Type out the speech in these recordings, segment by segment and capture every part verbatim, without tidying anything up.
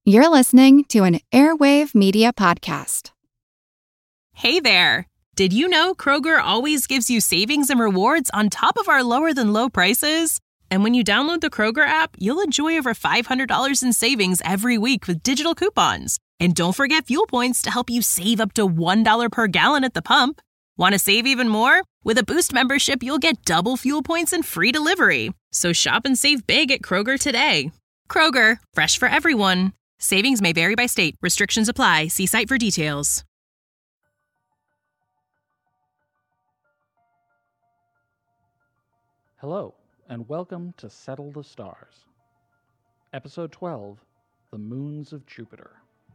You're listening to an Airwave Media Podcast. Hey there! Did you know Kroger always gives you savings and rewards on top of our lower-than-low prices? And when you download the Kroger app, you'll enjoy over five hundred dollars in savings every week with digital coupons. And don't forget fuel points to help you save up to one dollar per gallon at the pump. Want to save even more? With a Boost membership, you'll get double fuel points and free delivery. So shop and save big at Kroger today. Kroger, fresh for everyone. Savings may vary by state. Restrictions apply. See site for details. Hello, and welcome to Settle the Stars. Episode twelve, The Moons of Jupiter.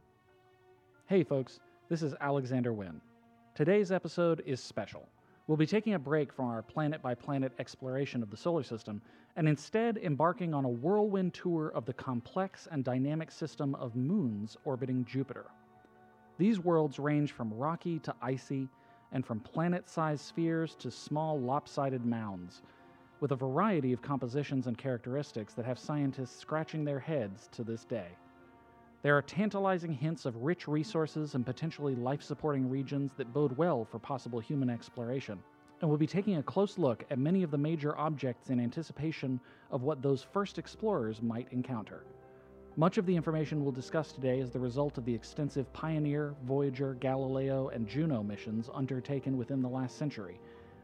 Hey folks, this is Alexander Wynn. Today's episode is special. We'll be taking a break from our planet-by-planet exploration of the solar system and instead embarking on a whirlwind tour of the complex and dynamic system of moons orbiting Jupiter. These worlds range from rocky to icy, and from planet-sized spheres to small lopsided mounds, with a variety of compositions and characteristics that have scientists scratching their heads to this day. There are tantalizing hints of rich resources and potentially life-supporting regions that bode well for possible human exploration, and we'll be taking a close look at many of the major objects in anticipation of what those first explorers might encounter. Much of the information we'll discuss today is the result of the extensive Pioneer, Voyager, Galileo, and Juno missions undertaken within the last century.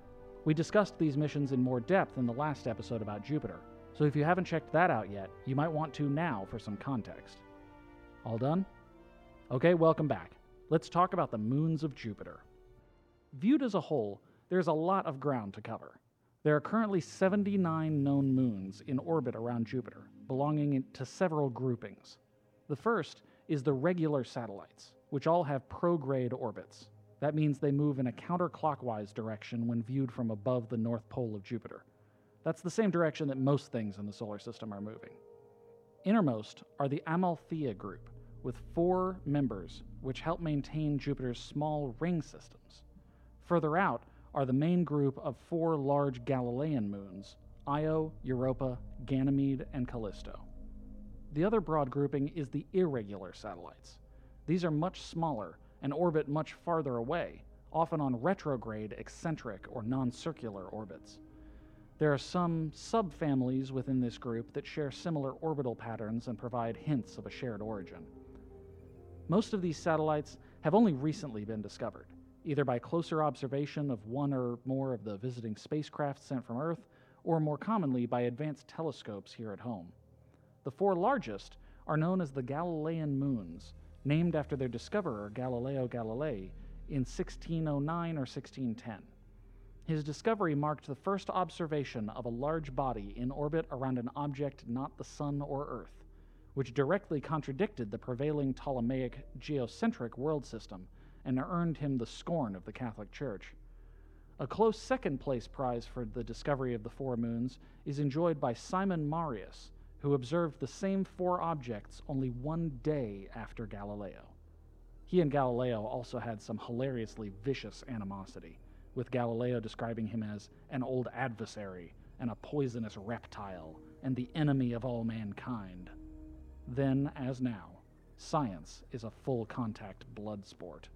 We discussed these missions in more depth in the last episode about Jupiter, so if you haven't checked that out yet, you might want to now for some context. All done? Okay, welcome back. Let's talk about the moons of Jupiter. Viewed as a whole, there's a lot of ground to cover. There are currently seventy-nine known moons in orbit around Jupiter, belonging to several groupings. The first is the regular satellites, which all have prograde orbits. That means they move in a counterclockwise direction when viewed from above the North Pole of Jupiter. That's the same direction that most things in the solar system are moving. Innermost are the Amalthea group, with four members, which help maintain Jupiter's small ring systems. Further out are the main group of four large Galilean moons, Io, Europa, Ganymede, and Callisto. The other broad grouping is the irregular satellites. These are much smaller and orbit much farther away, often on retrograde, eccentric, or non-circular orbits. There are some subfamilies within this group that share similar orbital patterns and provide hints of a shared origin. Most of these satellites have only recently been discovered, either by closer observation of one or more of the visiting spacecraft sent from Earth, or more commonly by advanced telescopes here at home. The four largest are known as the Galilean moons, named after their discoverer Galileo Galilei in sixteen oh nine or sixteen ten. His discovery marked the first observation of a large body in orbit around an object not the Sun or Earth, which directly contradicted the prevailing Ptolemaic geocentric world system and earned him the scorn of the Catholic Church. A close second-place prize for the discovery of the four moons is enjoyed by Simon Marius, who observed the same four objects only one day after Galileo. He and Galileo also had some hilariously vicious animosity, with Galileo describing him as an old adversary and a poisonous reptile and the enemy of all mankind. Then, as now, science is a full-contact blood sport.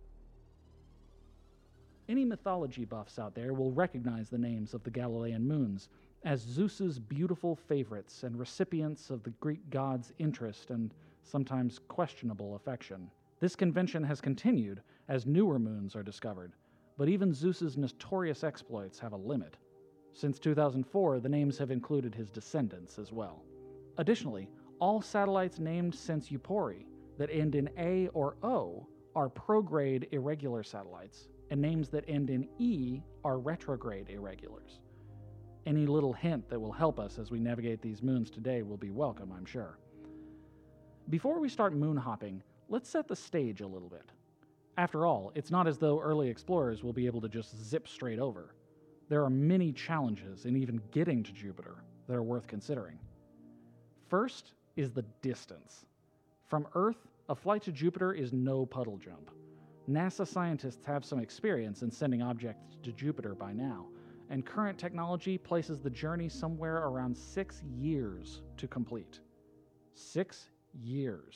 Any mythology buffs out there will recognize the names of the Galilean moons as Zeus's beautiful favorites and recipients of the Greek god's interest and sometimes questionable affection. This convention has continued as newer moons are discovered, but even Zeus's notorious exploits have a limit. Since two thousand four, the names have included his descendants as well. Additionally, all satellites named since Eupori that end in A or O are prograde irregular satellites, and names that end in E are retrograde irregulars. Any little hint that will help us as we navigate these moons today will be welcome, I'm sure. Before we start moon hopping, let's set the stage a little bit. After all, it's not as though early explorers will be able to just zip straight over. There are many challenges in even getting to Jupiter that are worth considering. First is the distance. From Earth, a flight to Jupiter is no puddle jump. NASA scientists have some experience in sending objects to Jupiter by now, and current technology places the journey somewhere around six years to complete. Six years.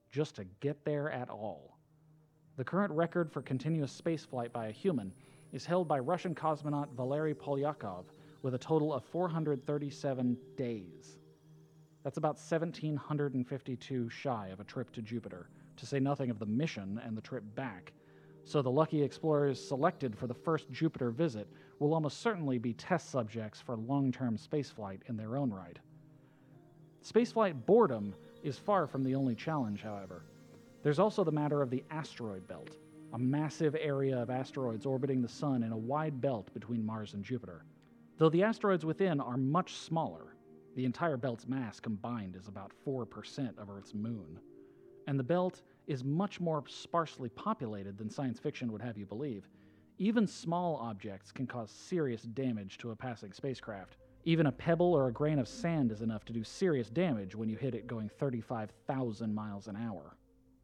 just to get there at all. The current record for continuous spaceflight by a human is held by Russian cosmonaut Valery Polyakov with a total of four hundred thirty-seven days. That's about one thousand seven hundred fifty-two shy of a trip to Jupiter, to say nothing of the mission and the trip back. So the lucky explorers selected for the first Jupiter visit will almost certainly be test subjects for long-term spaceflight in their own right. Spaceflight boredom is far from the only challenge, however. There's also the matter of the asteroid belt, a massive area of asteroids orbiting the Sun in a wide belt between Mars and Jupiter. Though the asteroids within are much smaller, the entire belt's mass combined is about four percent of Earth's moon, and the belt is much more sparsely populated than science fiction would have you believe. Even small objects can cause serious damage to a passing spacecraft. Even a pebble or a grain of sand is enough to do serious damage when you hit it going thirty-five thousand miles an hour.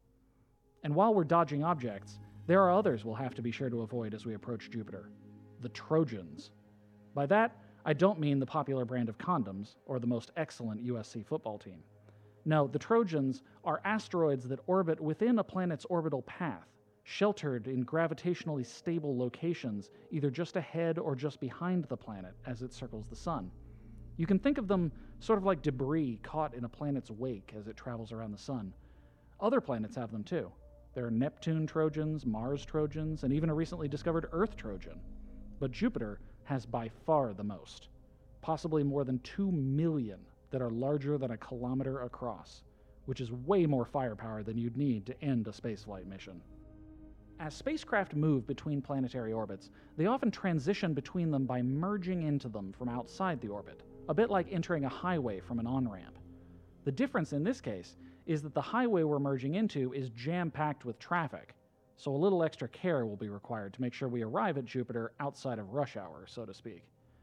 And while we're dodging objects, there are others we'll have to be sure to avoid as we approach Jupiter. The Trojans. By that, I don't mean the popular brand of condoms or the most excellent U S C football team. No, the Trojans are asteroids that orbit within a planet's orbital path, sheltered in gravitationally stable locations, either just ahead or just behind the planet as it circles the Sun. You can think of them sort of like debris caught in a planet's wake as it travels around the Sun. Other planets have them too. There are Neptune Trojans, Mars Trojans, and even a recently discovered Earth Trojan. But Jupiter has by far the most, possibly more than two million that are larger than a kilometer across, which is way more firepower than you'd need to end a spaceflight mission. As spacecraft move between planetary orbits, they often transition between them by merging into them from outside the orbit, a bit like entering a highway from an on-ramp. The difference in this case is that the highway we're merging into is jam-packed with traffic, so a little extra care will be required to make sure we arrive at Jupiter outside of rush hour, so to speak.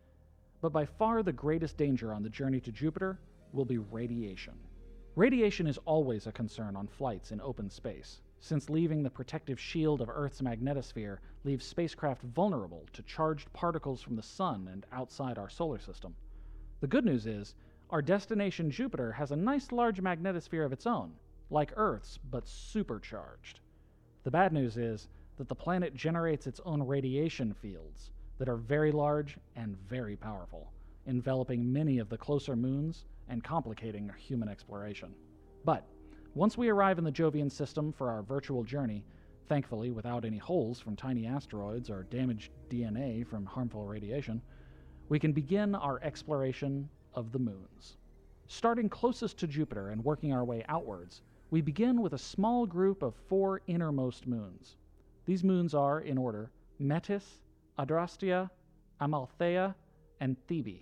But by far the greatest danger on the journey to Jupiter will be radiation. Radiation is always a concern on flights in open space, since leaving the protective shield of Earth's magnetosphere leaves spacecraft vulnerable to charged particles from the Sun and outside our solar system. The good news is, our destination Jupiter has a nice large magnetosphere of its own, like Earth's, but supercharged. The bad news is that the planet generates its own radiation fields that are very large and very powerful, enveloping many of the closer moons and complicating human exploration. But once we arrive in the Jovian system for our virtual journey, thankfully without any holes from tiny asteroids or damaged D N A from harmful radiation, we can begin our exploration of the moons. Starting closest to Jupiter and working our way outwards, we begin with a small group of four innermost moons. These moons are, in order, Metis, Adrastea, Amalthea, and Thebe.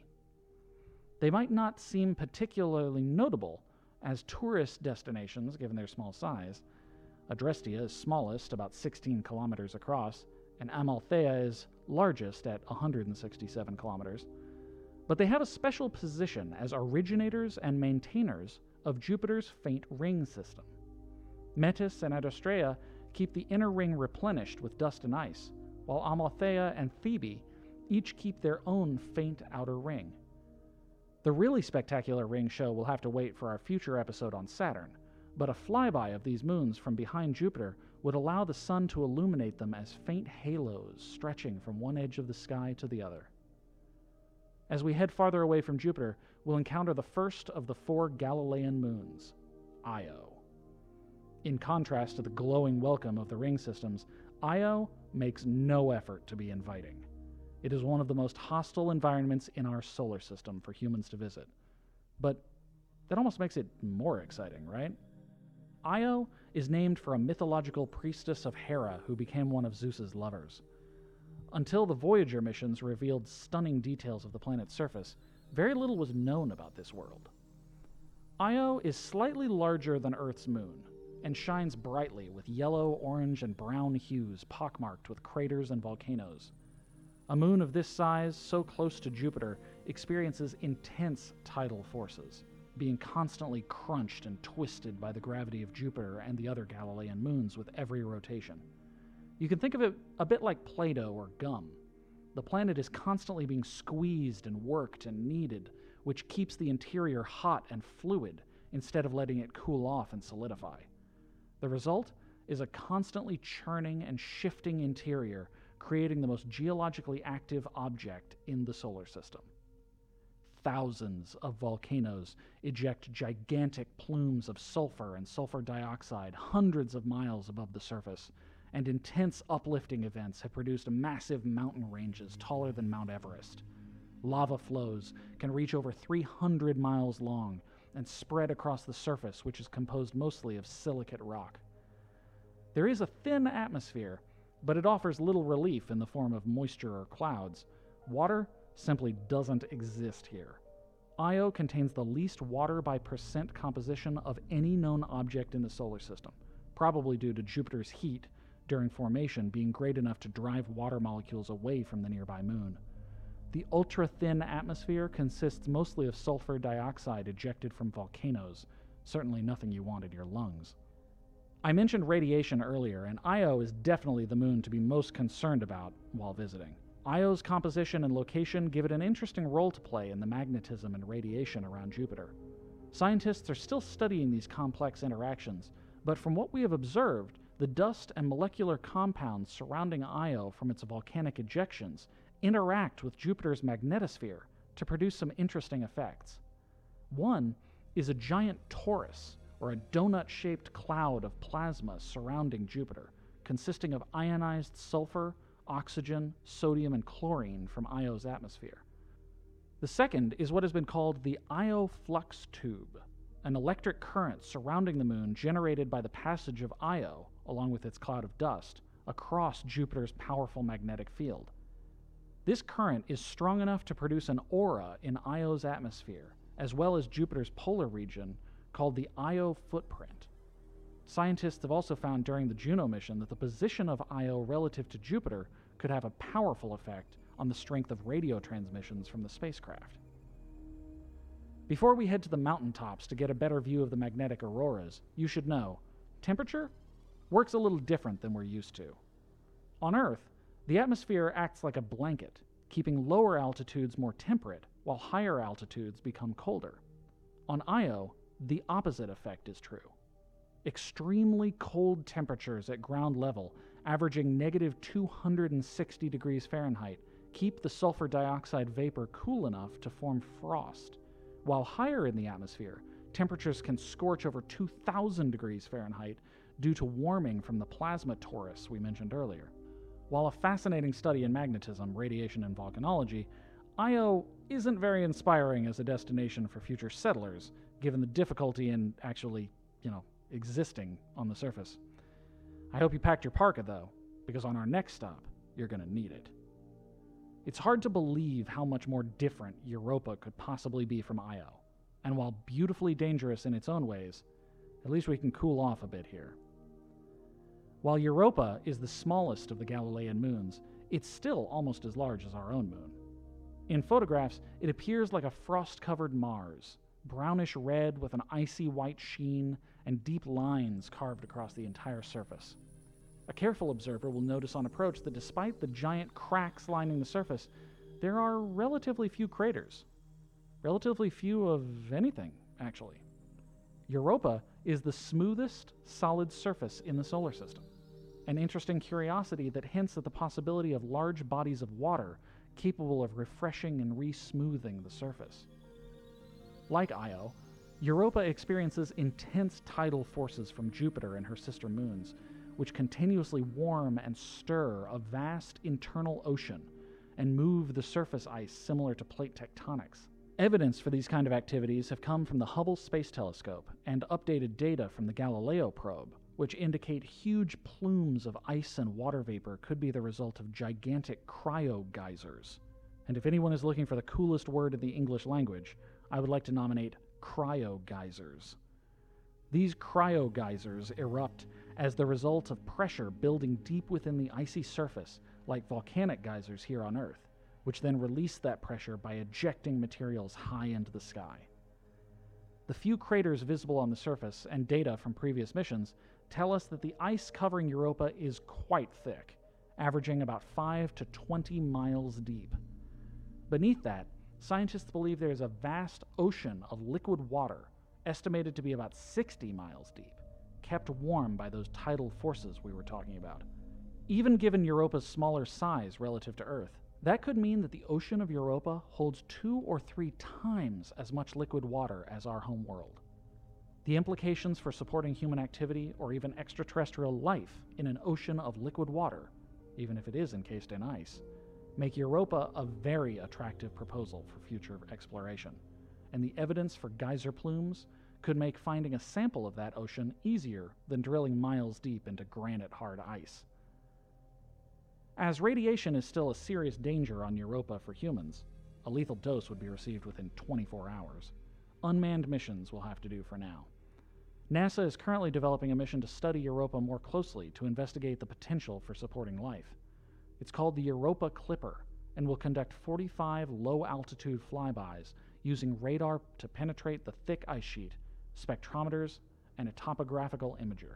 They might not seem particularly notable as tourist destinations given their small size. Adrastea is smallest, about sixteen kilometers across, and Amalthea is largest at one hundred sixty-seven kilometers. But they have a special position as originators and maintainers of Jupiter's faint ring system. Metis and Adrastea keep the inner ring replenished with dust and ice, while Amalthea and Thebe each keep their own faint outer ring. The really spectacular ring show will have to wait for our future episode on Saturn, but a flyby of these moons from behind Jupiter would allow the Sun to illuminate them as faint halos stretching from one edge of the sky to the other. As we head farther away from Jupiter, we'll encounter the first of the four Galilean moons, Io. In contrast to the glowing welcome of the ring systems, Io makes no effort to be inviting. It is one of the most hostile environments in our solar system for humans to visit. But that almost makes it more exciting, right? Io is named for a mythological priestess of Hera who became one of Zeus's lovers. Until the Voyager missions revealed stunning details of the planet's surface, very little was known about this world. Io is slightly larger than Earth's moon, and shines brightly with yellow, orange, and brown hues pockmarked with craters and volcanoes. A moon of this size, so close to Jupiter, experiences intense tidal forces, being constantly crunched and twisted by the gravity of Jupiter and the other Galilean moons with every rotation. You can think of it a bit like Play-Doh or gum. The planet is constantly being squeezed and worked and kneaded, which keeps the interior hot and fluid instead of letting it cool off and solidify. The result is a constantly churning and shifting interior, creating the most geologically active object in the solar system. Thousands of volcanoes eject gigantic plumes of sulfur and sulfur dioxide hundreds of miles above the surface, and intense uplifting events have produced massive mountain ranges taller than Mount Everest. Lava flows can reach over three hundred miles long and spread across the surface, which is composed mostly of silicate rock. There is a thin atmosphere, but it offers little relief in the form of moisture or clouds. Water simply doesn't exist here. Io contains the least water by percent composition of any known object in the solar system, probably due to Jupiter's heat during formation being great enough to drive water molecules away from the nearby moon. The ultra-thin atmosphere consists mostly of sulfur dioxide ejected from volcanoes, certainly nothing you want in your lungs. I mentioned radiation earlier, and Io is definitely the moon to be most concerned about while visiting. Io's composition and location give it an interesting role to play in the magnetism and radiation around Jupiter. Scientists are still studying these complex interactions, but from what we have observed, the dust and molecular compounds surrounding Io from its volcanic ejections interact with Jupiter's magnetosphere to produce some interesting effects. One is a giant torus, or a donut-shaped cloud of plasma surrounding Jupiter, consisting of ionized sulfur, oxygen, sodium, and chlorine from Io's atmosphere. The second is what has been called the Io flux tube, an electric current surrounding the moon generated by the passage of Io, along with its cloud of dust, across Jupiter's powerful magnetic field. This current is strong enough to produce an aura in Io's atmosphere, as well as Jupiter's polar region, called the Io footprint. Scientists have also found during the Juno mission that the position of Io relative to Jupiter could have a powerful effect on the strength of radio transmissions from the spacecraft. Before we head to the mountaintops to get a better view of the magnetic auroras, you should know, temperature works a little different than we're used to. On Earth, the atmosphere acts like a blanket, keeping lower altitudes more temperate while higher altitudes become colder. On Io, the opposite effect is true. Extremely cold temperatures at ground level, averaging negative two hundred sixty degrees Fahrenheit, keep the sulfur dioxide vapor cool enough to form frost, while higher in the atmosphere, temperatures can scorch over two thousand degrees Fahrenheit due to warming from the plasma torus we mentioned earlier. While a fascinating study in magnetism, radiation, and volcanology, Io isn't very inspiring as a destination for future settlers, given the difficulty in actually, you know, existing on the surface. I hope you packed your parka, though, because on our next stop, you're going to need it. It's hard to believe how much more different Europa could possibly be from Io, and while beautifully dangerous in its own ways, at least we can cool off a bit here. While Europa is the smallest of the Galilean moons, it's still almost as large as our own moon. In photographs, it appears like a frost-covered Mars, brownish red with an icy white sheen and deep lines carved across the entire surface. A careful observer will notice on approach that despite the giant cracks lining the surface, there are relatively few craters. Relatively few of anything, actually. Europa is the smoothest solid surface in the solar system, an interesting curiosity that hints at the possibility of large bodies of water capable of refreshing and re-smoothing the surface. Like Io, Europa experiences intense tidal forces from Jupiter and her sister moons, which continuously warm and stir a vast internal ocean and move the surface ice similar to plate tectonics. Evidence for these kind of activities have come from the Hubble Space Telescope and updated data from the Galileo probe, which indicate huge plumes of ice and water vapor could be the result of gigantic cryogeysers. And if anyone is looking for the coolest word in the English language, I would like to nominate cryogeysers. These cryogeysers erupt as the result of pressure building deep within the icy surface, like volcanic geysers here on Earth, which then release that pressure by ejecting materials high into the sky. The few craters visible on the surface and data from previous missions tell us that the ice covering Europa is quite thick, averaging about five to twenty miles deep. Beneath that, scientists believe there is a vast ocean of liquid water, estimated to be about sixty miles deep, kept warm by those tidal forces we were talking about. Even given Europa's smaller size relative to Earth, that could mean that the ocean of Europa holds two or three times as much liquid water as our home world. The implications for supporting human activity or even extraterrestrial life in an ocean of liquid water, even if it is encased in ice, make Europa a very attractive proposal for future exploration, and the evidence for geyser plumes could make finding a sample of that ocean easier than drilling miles deep into granite-hard ice. As radiation is still a serious danger on Europa for humans, a lethal dose would be received within twenty-four hours. Unmanned missions will have to do for now. NASA is currently developing a mission to study Europa more closely to investigate the potential for supporting life. It's called the Europa Clipper and will conduct forty-five low-altitude flybys using radar to penetrate the thick ice sheet, spectrometers, and a topographical imager.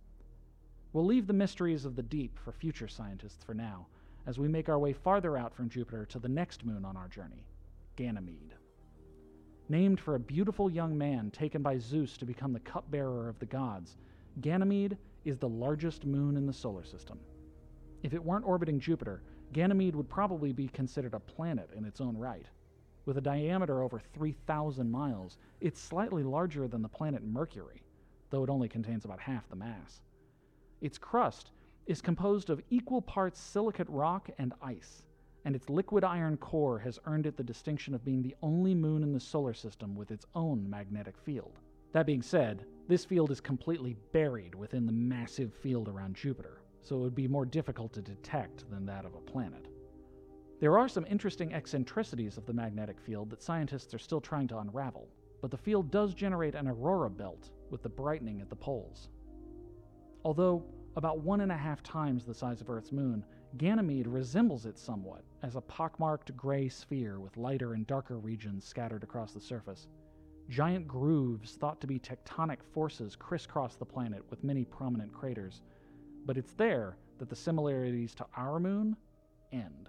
We'll leave the mysteries of the deep for future scientists for now, as we make our way farther out from Jupiter to the next moon on our journey, Ganymede. Named for a beautiful young man taken by Zeus to become the cupbearer of the gods, Ganymede is the largest moon in the solar system. If it weren't orbiting Jupiter, Ganymede would probably be considered a planet in its own right. With a diameter over three thousand miles, it's slightly larger than the planet Mercury, though it only contains about half the mass. Its crust is composed of equal parts silicate rock and ice, and its liquid iron core has earned it the distinction of being the only moon in the solar system with its own magnetic field. That being said, this field is completely buried within the massive field around Jupiter, so it would be more difficult to detect than that of a planet. There are some interesting eccentricities of the magnetic field that scientists are still trying to unravel, but the field does generate an aurora belt with the brightening at the poles. Although about one and a half times the size of Earth's moon, Ganymede resembles it somewhat as a pockmarked gray sphere with lighter and darker regions scattered across the surface. Giant grooves thought to be tectonic forces crisscross the planet with many prominent craters, but it's there that the similarities to our moon end.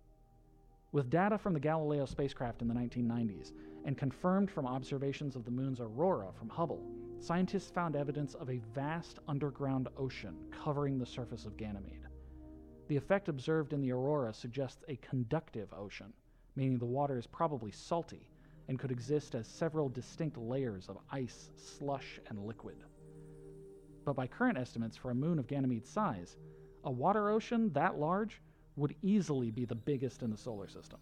With data from the Galileo spacecraft in the nineteen nineties, and confirmed from observations of the moon's aurora from Hubble, scientists found evidence of a vast underground ocean covering the surface of Ganymede. The effect observed in the aurora suggests a conductive ocean, meaning the water is probably salty and could exist as several distinct layers of ice, slush, and liquid. But by current estimates for a moon of Ganymede's size, a water ocean that large would easily be the biggest in the solar system.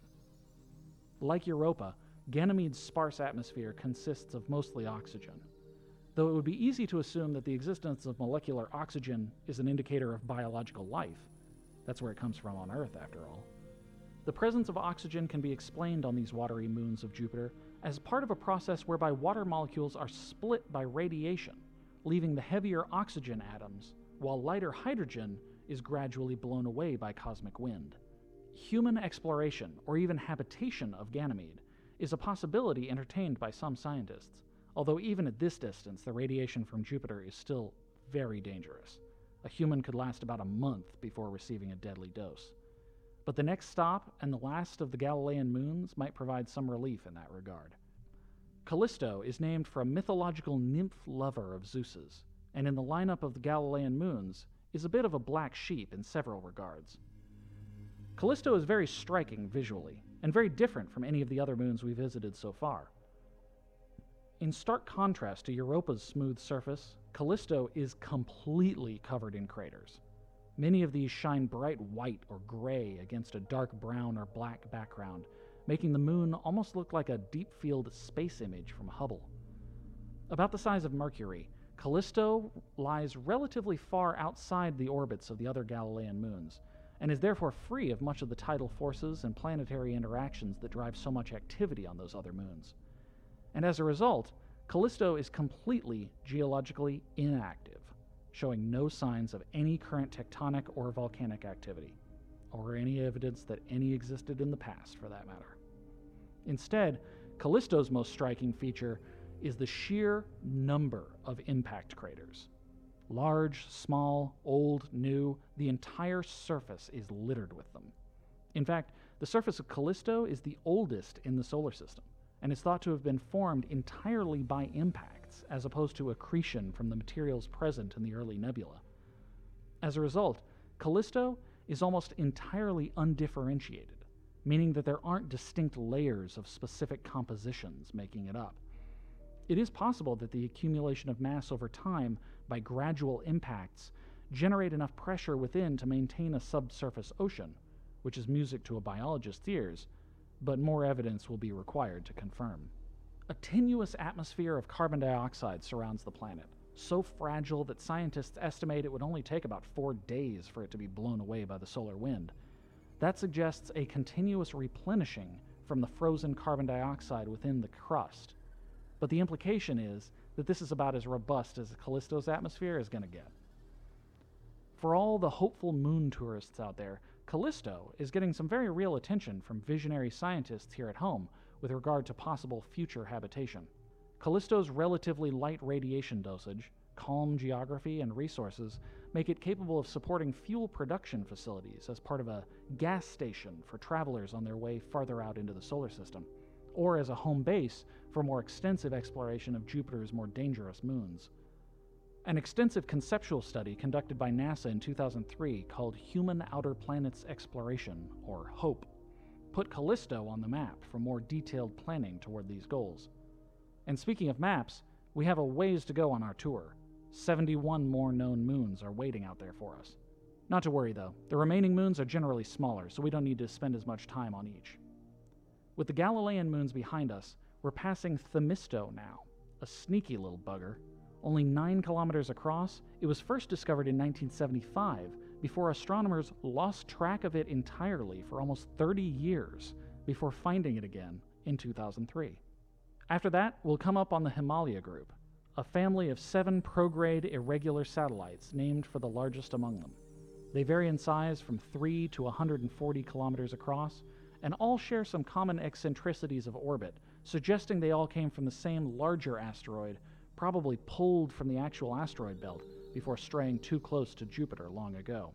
Like Europa, Ganymede's sparse atmosphere consists of mostly oxygen, though it would be easy to assume that the existence of molecular oxygen is an indicator of biological life. That's where it comes from on Earth, after all. The presence of oxygen can be explained on these watery moons of Jupiter as part of a process whereby water molecules are split by radiation, leaving the heavier oxygen atoms, while lighter hydrogen is gradually blown away by cosmic wind. Human exploration, or even habitation of Ganymede, is a possibility entertained by some scientists, although even at this distance, the radiation from Jupiter is still very dangerous. A human could last about a month before receiving a deadly dose. But the next stop and the last of the Galilean moons might provide some relief in that regard. Callisto is named for a mythological nymph lover of Zeus's, and in the lineup of the Galilean moons is a bit of a black sheep in several regards. Callisto is very striking visually, and very different from any of the other moons we visited so far. In stark contrast to Europa's smooth surface, Callisto is completely covered in craters. Many of these shine bright white or gray against a dark brown or black background, making the moon almost look like a deep-field space image from Hubble. About the size of Mercury, Callisto lies relatively far outside the orbits of the other Galilean moons, and is therefore free of much of the tidal forces and planetary interactions that drive so much activity on those other moons. And as a result, Callisto is completely geologically inactive, showing no signs of any current tectonic or volcanic activity, or any evidence that any existed in the past, for that matter. Instead, Callisto's most striking feature is the sheer number of impact craters. Large, small, old, new, the entire surface is littered with them. In fact, the surface of Callisto is the oldest in the solar system, and is thought to have been formed entirely by impacts. effects as opposed to accretion from the materials present in the early nebula. As a result, Callisto is almost entirely undifferentiated, meaning that there aren't distinct layers of specific compositions making it up. It is possible that the accumulation of mass over time by gradual impacts generate enough pressure within to maintain a subsurface ocean, which is music to a biologist's ears, but more evidence will be required to confirm. A tenuous atmosphere of carbon dioxide surrounds the planet, so fragile that scientists estimate it would only take about four days for it to be blown away by the solar wind. That suggests a continuous replenishing from the frozen carbon dioxide within the crust. But the implication is that this is about as robust as Callisto's atmosphere is going to get. For all the hopeful moon tourists out there, Callisto is getting some very real attention from visionary scientists here at home with regard to possible future habitation. Callisto's relatively light radiation dosage, calm geography, and resources make it capable of supporting fuel production facilities as part of a gas station for travelers on their way farther out into the solar system, or as a home base for more extensive exploration of Jupiter's more dangerous moons. An extensive conceptual study conducted by NASA in two thousand three called Human Outer Planets Exploration, or HOPE, put Callisto on the map for more detailed planning toward these goals. And speaking of maps, we have a ways to go on our tour. seventy-one more known moons are waiting out there for us. Not to worry though, the remaining moons are generally smaller, so we don't need to spend as much time on each. With the Galilean moons behind us, we're passing Themisto now, a sneaky little bugger. Only nine kilometers across, it was first discovered in nineteen seventy-five, before astronomers lost track of it entirely for almost thirty years before finding it again in two thousand three. After that, we'll come up on the Himalaya group, a family of seven prograde irregular satellites named for the largest among them. They vary in size from three to one hundred forty kilometers across, and all share some common eccentricities of orbit, suggesting they all came from the same larger asteroid, probably pulled from the actual asteroid belt before straying too close to Jupiter long ago.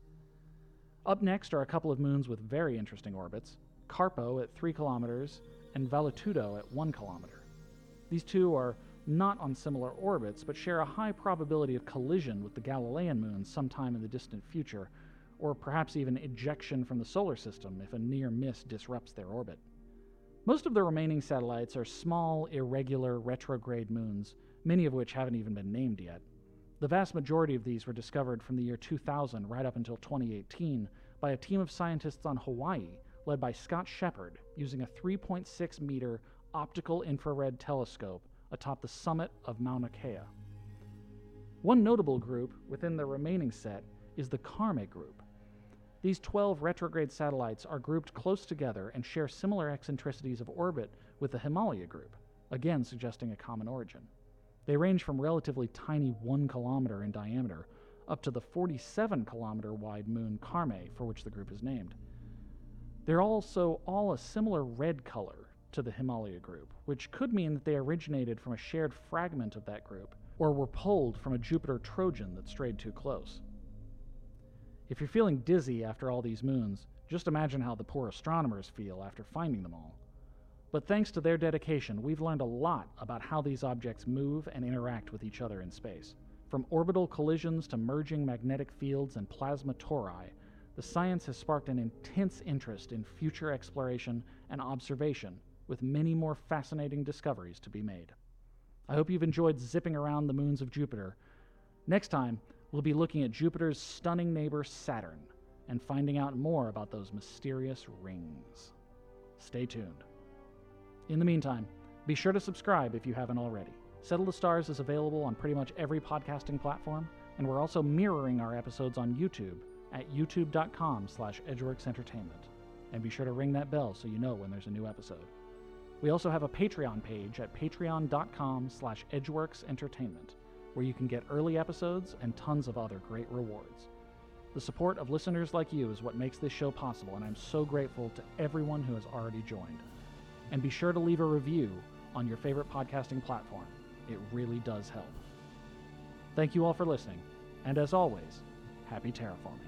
Up next are a couple of moons with very interesting orbits, Carpo at three kilometers and Valetudo at one kilometer. These two are not on similar orbits, but share a high probability of collision with the Galilean moons sometime in the distant future, or perhaps even ejection from the solar system if a near miss disrupts their orbit. Most of the remaining satellites are small, irregular, retrograde moons, many of which haven't even been named yet. The vast majority of these were discovered from the year two thousand right up until twenty eighteen by a team of scientists on Hawaii led by Scott Shepard using a three point six meter optical infrared telescope atop the summit of Mauna Kea. One notable group within the remaining set is the Carme group. These twelve retrograde satellites are grouped close together and share similar eccentricities of orbit with the Himalaya group, again suggesting a common origin. They range from relatively tiny one kilometer in diameter up to the forty-seven kilometer wide moon Carme, for which the group is named. They're also all a similar red color to the Himalaya group, which could mean that they originated from a shared fragment of that group, or were pulled from a Jupiter Trojan that strayed too close. If you're feeling dizzy after all these moons, just imagine how the poor astronomers feel after finding them all. But thanks to their dedication, we've learned a lot about how these objects move and interact with each other in space. From orbital collisions to merging magnetic fields and plasma tori, the science has sparked an intense interest in future exploration and observation, with many more fascinating discoveries to be made. I hope you've enjoyed zipping around the moons of Jupiter. Next time, we'll be looking at Jupiter's stunning neighbor Saturn and finding out more about those mysterious rings. Stay tuned. In the meantime, be sure to subscribe if you haven't already. Settle the Stars is available on pretty much every podcasting platform, and we're also mirroring our episodes on YouTube at youtube.com slash edgeworks entertainment. And be sure to ring that bell so you know when there's a new episode. We also have a Patreon page at patreon.com slash edgeworks entertainment, where you can get early episodes and tons of other great rewards. The support of listeners like you is what makes this show possible, and I'm so grateful to everyone who has already joined. And be sure to leave a review on your favorite podcasting platform. It really does help. Thank you all for listening, and as always, happy terraforming.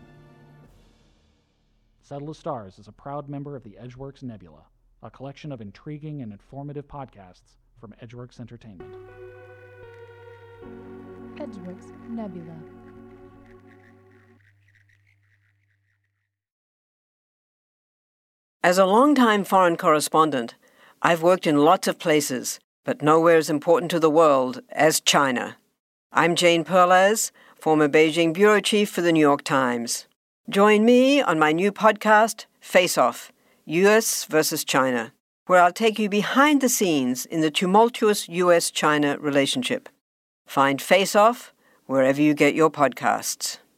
Settle the Stars is a proud member of the Edgeworks Nebula, a collection of intriguing and informative podcasts from Edgeworks Entertainment. Edgeworks Nebula. As a longtime foreign correspondent, I've worked in lots of places, but nowhere as important to the world as China. I'm Jane Perlez, former Beijing bureau chief for the New York Times. Join me on my new podcast, Face Off, U S versus China, where I'll take you behind the scenes in the tumultuous U S China relationship. Find Face Off wherever you get your podcasts.